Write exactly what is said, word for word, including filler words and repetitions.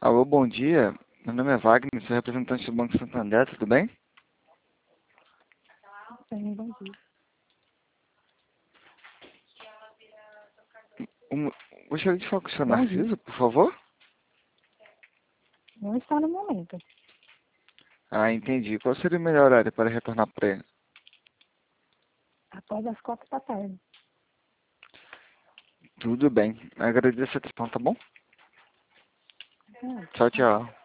Alô, bom dia. Meu nome é Wagner, sou representante do Banco Santander, tudo bem? Sim, bom dia. Um, gostaria de falar com o senhor Bom dia. Narciso, por favor? Não está no momento. Ah, entendi. Qual seria o melhor horário para retornar para ele? Após as quatro da tarde. Tudo bem. Agradeço a atenção, tá bom? Ah, Tchau, tá. tchau.